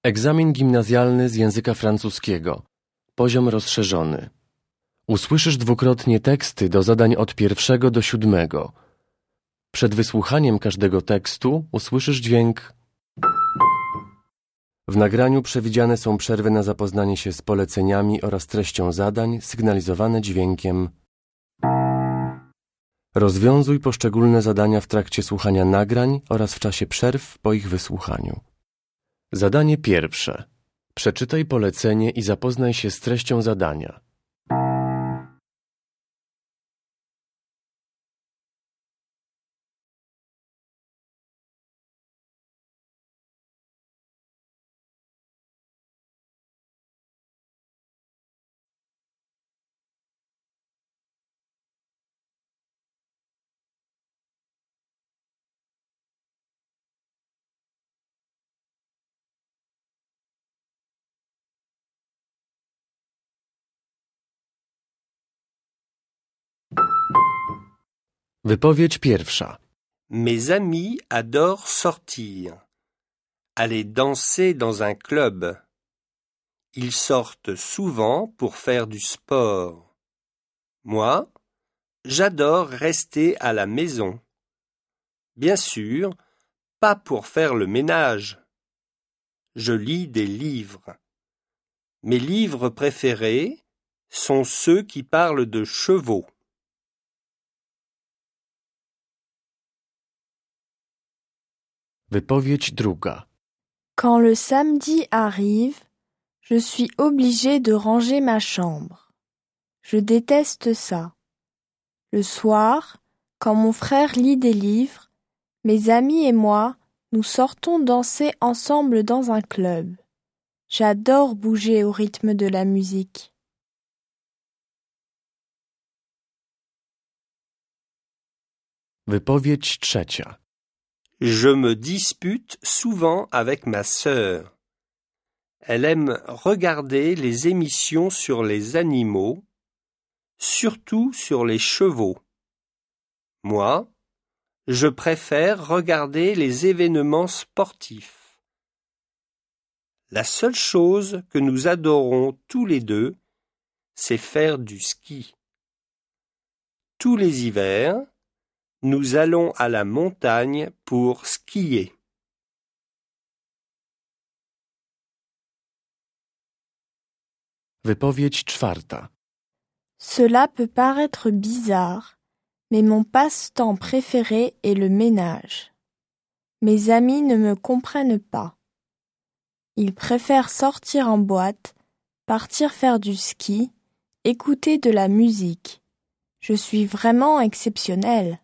Egzamin gimnazjalny z języka francuskiego. Poziom rozszerzony. Usłyszysz dwukrotnie teksty do zadań od 1 do 7. Przed wysłuchaniem każdego tekstu usłyszysz dźwięk. W nagraniu przewidziane są przerwy na zapoznanie się z poleceniami oraz treścią zadań, sygnalizowane dźwiękiem. Rozwiązuj poszczególne zadania w trakcie słuchania nagrań oraz w czasie przerw po ich wysłuchaniu. Zadanie pierwsze. Przeczytaj polecenie i zapoznaj się z treścią zadania. Wypowiedź pierwsza. Mes amis adorent sortir, aller danser dans un club. Ils sortent souvent pour faire du sport. Moi, j'adore rester à la maison. Bien sûr, pas pour faire le ménage. Je lis des livres. Mes livres préférés sont ceux qui parlent de chevaux. Wypowiedź druga. Quand le samedi arrive, je suis obligée de ranger ma chambre. Je déteste ça. Le soir, quand mon frère lit des livres, mes amis et moi, nous sortons danser ensemble dans un club. J'adore bouger au rythme de la musique. Wypowiedź trzecia. Je me dispute souvent avec ma sœur. Elle aime regarder les émissions sur les animaux, surtout sur les chevaux. Moi, je préfère regarder les événements sportifs. La seule chose que nous adorons tous les deux, c'est faire du ski. Tous les hivers, nous allons à la montagne pour skier. Wypowiedź czwarta. Cela peut paraître bizarre, mais mon passe-temps préféré est le ménage. Mes amis ne me comprennent pas. Ils préfèrent sortir en boîte, partir faire du ski, écouter de la musique. Je suis vraiment exceptionnelle.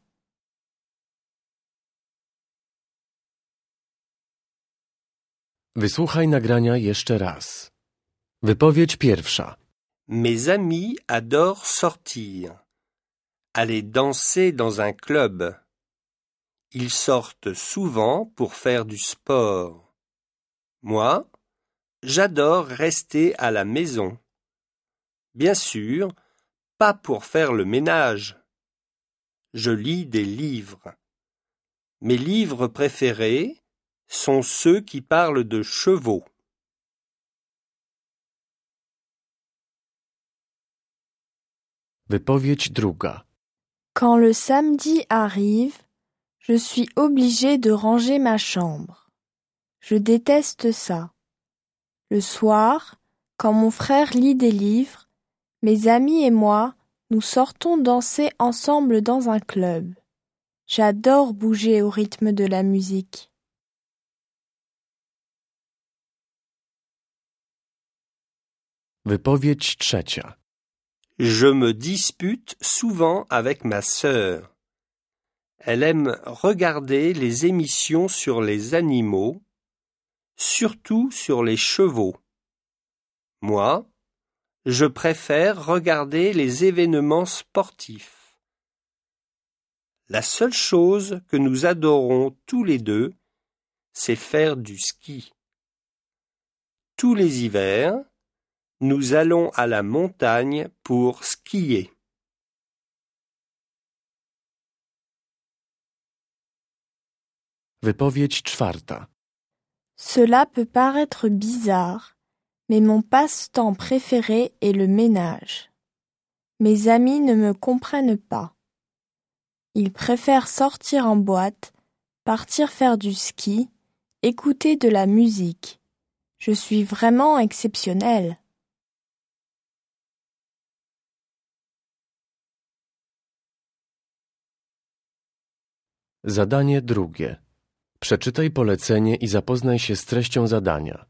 Wysłuchaj nagrania jeszcze raz. Wypowiedź pierwsza. Mes amis adorent sortir, aller danser dans un club. Ils sortent souvent pour faire du sport. Moi, j'adore rester à la maison. Bien sûr, pas pour faire le ménage. Je lis des livres. Mes livres préférés sont ceux qui parlent de chevaux. Wypowiedź druga. Quand le samedi arrive, je suis obligée de ranger ma chambre. Je déteste ça. Le soir, quand mon frère lit des livres, mes amis et moi, nous sortons danser ensemble dans un club. J'adore bouger au rythme de la musique. Wypowiedź trzecia. Je me dispute souvent avec ma sœur. Elle aime regarder les émissions sur les animaux, surtout sur les chevaux. Moi, je préfère regarder les événements sportifs. La seule chose que nous adorons tous les deux, c'est faire du ski. Tous les hivers, nous allons à la montagne pour skier. Wypowiedź czwarta. Cela peut paraître bizarre, mais mon passe-temps préféré est le ménage. Mes amis ne me comprennent pas. Ils préfèrent sortir en boîte, partir faire du ski, écouter de la musique. Je suis vraiment exceptionnelle. Zadanie drugie. Przeczytaj polecenie i zapoznaj się z treścią zadania.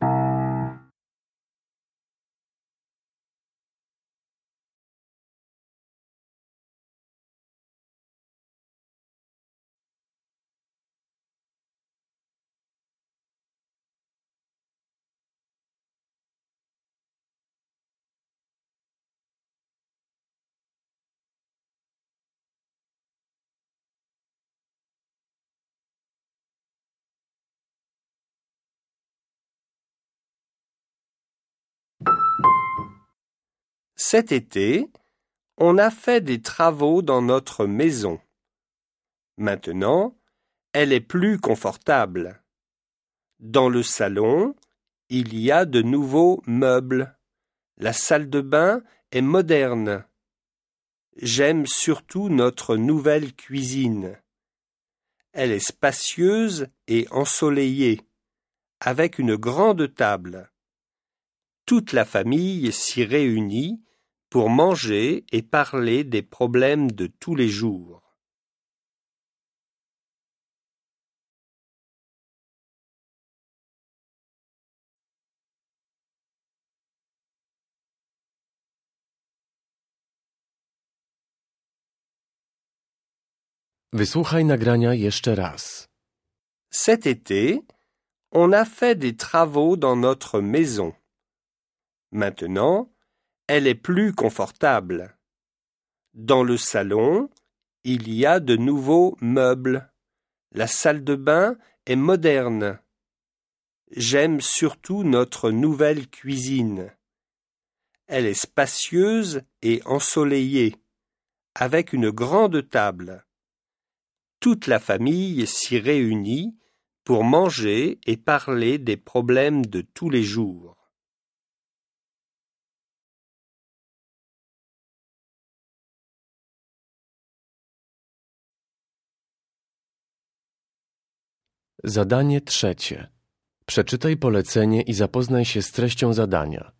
Cet été, on a fait des travaux dans notre maison. Maintenant, elle est plus confortable. Dans le salon, il y a de nouveaux meubles. La salle de bain est moderne. J'aime surtout notre nouvelle cuisine. Elle est spacieuse et ensoleillée, avec une grande table. Toute la famille s'y réunit pour manger et parler des problèmes de tous les jours. Wysłuchaj nagrania jeszcze raz. Cet été, on a fait des travaux dans notre maison. Maintenant, elle est plus confortable. Dans le salon, il y a de nouveaux meubles. La salle de bain est moderne. J'aime surtout notre nouvelle cuisine. Elle est spacieuse et ensoleillée, avec une grande table. Toute la famille s'y réunit pour manger et parler des problèmes de tous les jours. Zadanie trzecie. Przeczytaj polecenie i zapoznaj się z treścią zadania.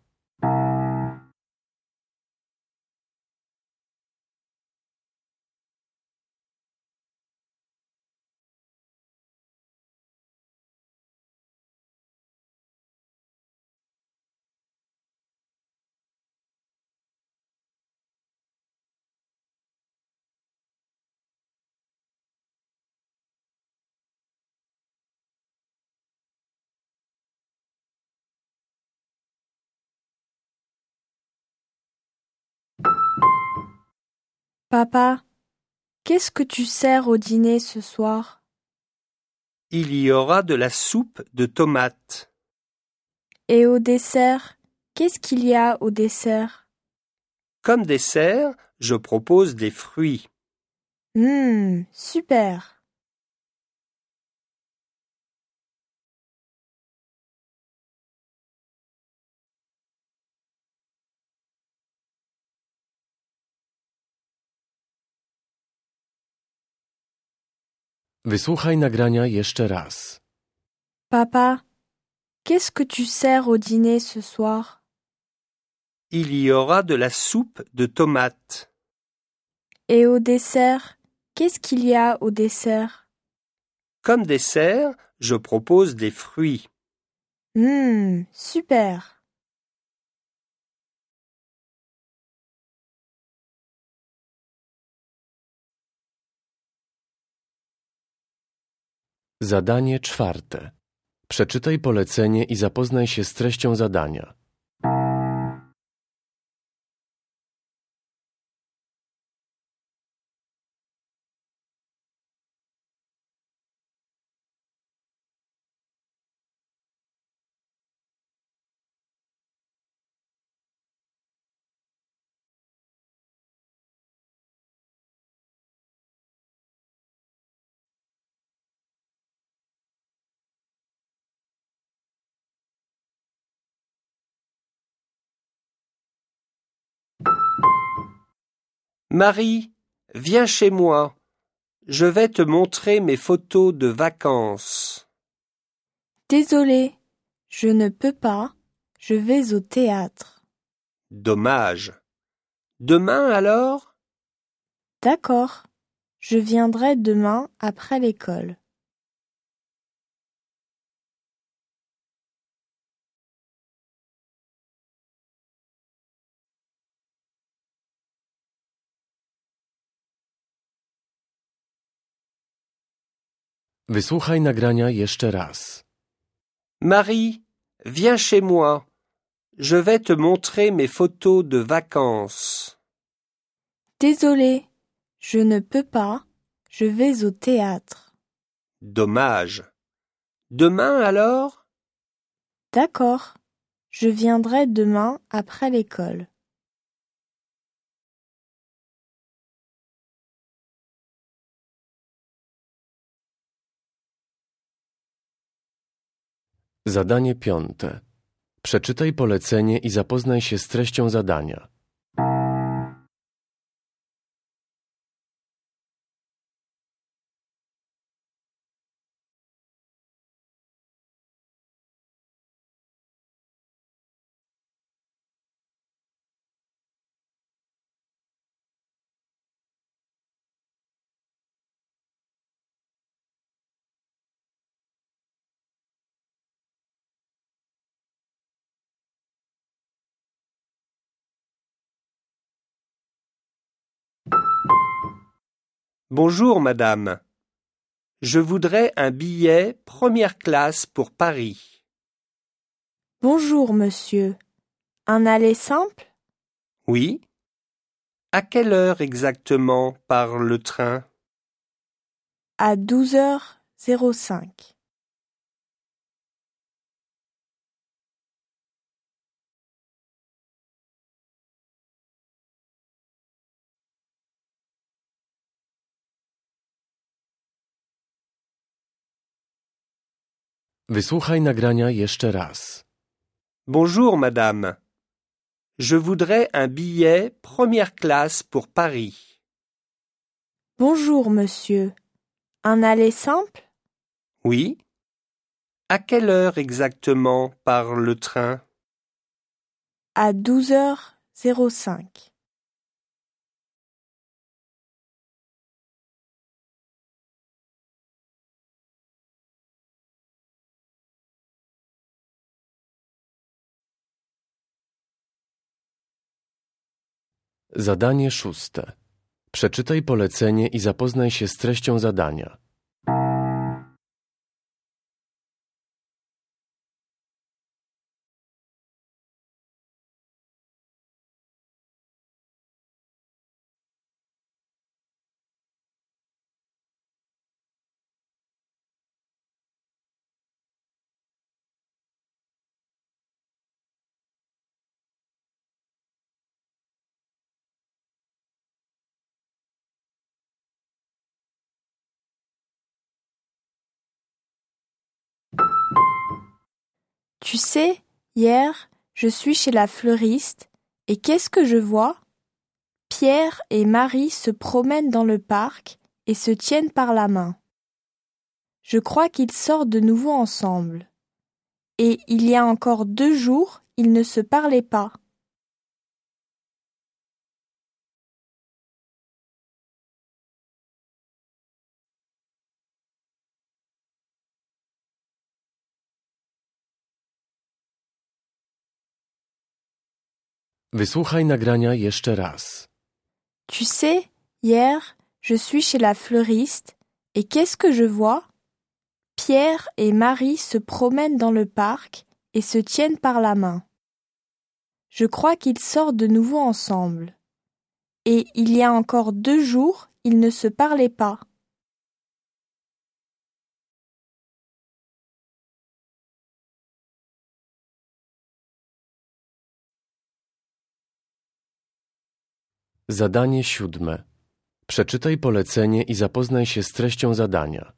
Papa, qu'est-ce que tu sers au dîner ce soir? Il y aura de la soupe de tomates. Et au dessert, qu'est-ce qu'il y a au dessert? Comme dessert, je propose des fruits. Super. Wysłuchaj nagrania jeszcze raz. Papa, qu'est-ce que tu sers au dîner ce soir? Il y aura de la soupe de tomates. Et au dessert, qu'est-ce qu'il y a au dessert? Comme dessert, je propose des fruits. Super. Zadanie czwarte. Przeczytaj polecenie i zapoznaj się z treścią zadania. Marie, viens chez moi. Je vais te montrer mes photos de vacances. Désolé, je ne peux pas, je vais au théâtre. Dommage. Demain alors? D'accord, je viendrai demain après l'école. Wysłuchaj nagrania jeszcze raz. Marie, viens chez moi. Je vais te montrer mes photos de vacances. Désolé, je ne peux pas, je vais au théâtre. Dommage. Demain alors? D'accord, je viendrai demain après l'école. Zadanie 5. Przeczytaj polecenie i zapoznaj się z treścią zadania. Bonjour madame. Je voudrais un billet première classe pour Paris. Bonjour, monsieur. Un aller simple? Oui? À quelle heure exactement part le train? À 12h05. Wysłuchaj nagrania jeszcze raz. Bonjour madame. Je voudrais un billet première classe pour Paris. Bonjour, monsieur. Un aller simple? Oui? À quelle heure exactement part le train? À 12h05. Zadanie 6. Przeczytaj polecenie i zapoznaj się z treścią zadania. Tu sais, hier, je suis chez la fleuriste et qu'est-ce que je vois? Pierre et Marie se promènent dans le parc et se tiennent par la main. Je crois qu'ils sortent de nouveau ensemble. Et il y a encore 2 jours, ils ne se parlaient pas. Wysłuchaj nagrania jeszcze raz. Tu sais, hier, je suis chez la fleuriste et qu'est-ce que je vois? Pierre et Marie se promènent dans le parc et se tiennent par la main. Je crois qu'ils sortent de nouveau ensemble. Et il y a encore 2 jours, ils ne se parlaient pas. Zadanie 7. Przeczytaj polecenie i zapoznaj się z treścią zadania.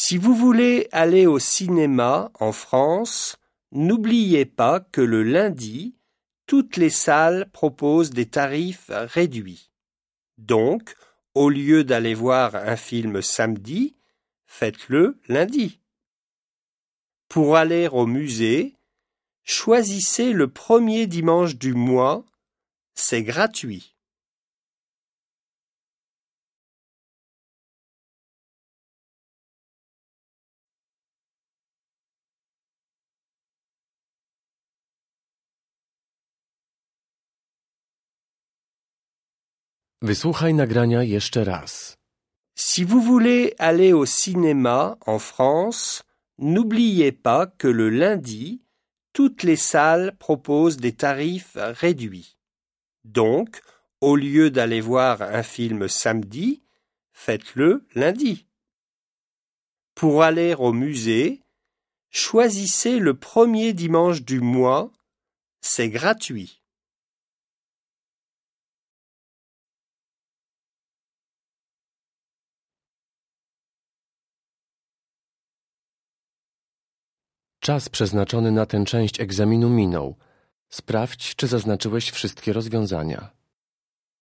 Si vous voulez aller au cinéma en France, n'oubliez pas que le lundi, toutes les salles proposent des tarifs réduits. Donc, au lieu d'aller voir un film samedi, faites-le lundi. Pour aller au musée, choisissez le premier dimanche du mois, c'est gratuit. Wysłuchaj nagrania jeszcze raz. Si vous voulez aller au cinéma en France, n'oubliez pas que le lundi, toutes les salles proposent des tarifs réduits. Donc, au lieu d'aller voir un film samedi, faites-le lundi. Pour aller au musée, choisissez le premier dimanche du mois, c'est gratuit. Czas przeznaczony na tę część egzaminu minął. Sprawdź, czy zaznaczyłeś wszystkie rozwiązania.